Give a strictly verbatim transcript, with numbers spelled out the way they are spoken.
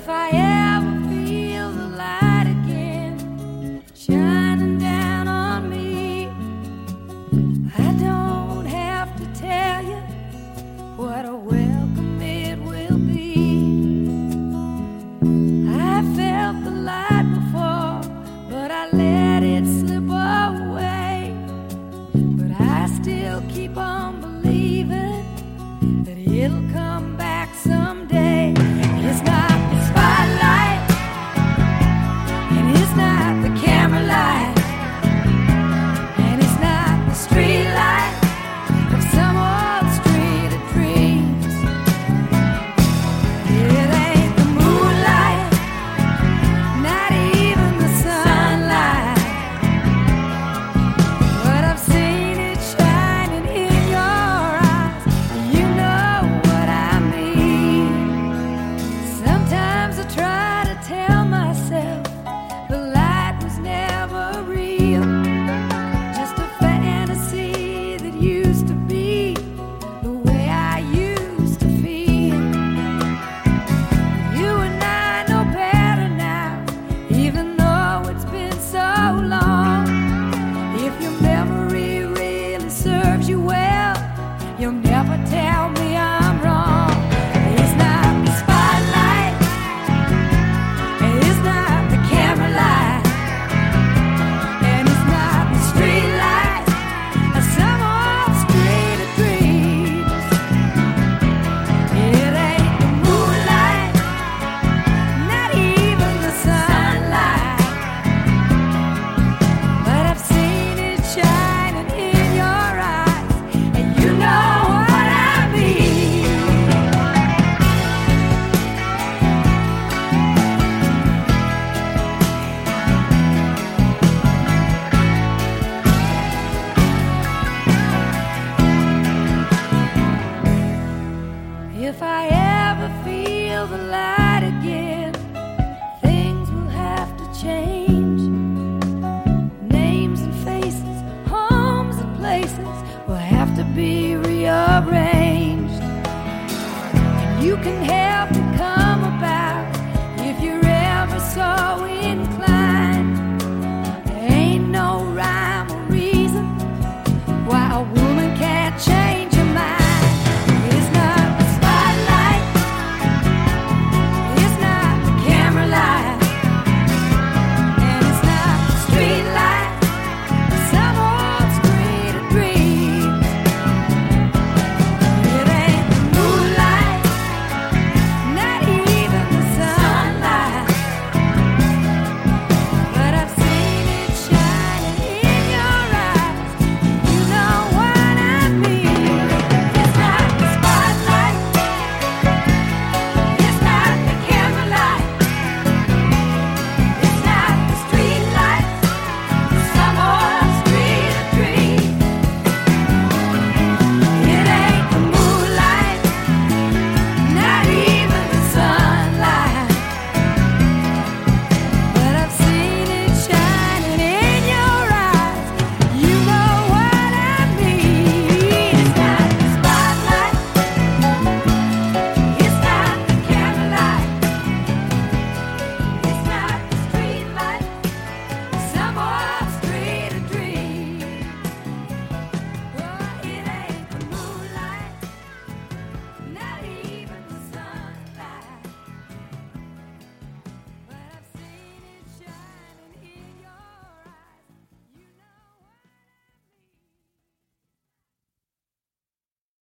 If I ever feel the light again shining down on me, I don't have to tell you what a welcome it will be. I felt the light before, but I let it slip away. But I still keep on believing that it'll come back someday. It's not the spotlight, and it's not the camera light, and it's not the street light of some old street of dreams. It ain't the moonlight, not even the sunlight, but I've seen it shining in your eyes. You know what I mean. Sometimes I try to tell myself the light was never real, just a fantasy that used to be the way I used to feel. You and I know better now, even though it's been so long. If your memory really serves you well, you'll never tell me I'm wrong. It's not the spotlight, and it's not the camera light, and it's not the street light of some old street of dreams. It ain't the moonlight, not even the sunlight, but I've seen it shining in your eyes, and you know what I mean. If I ever feel the light again, things will have to change. Names and faces, homes and places will have to be rearranged. And you can have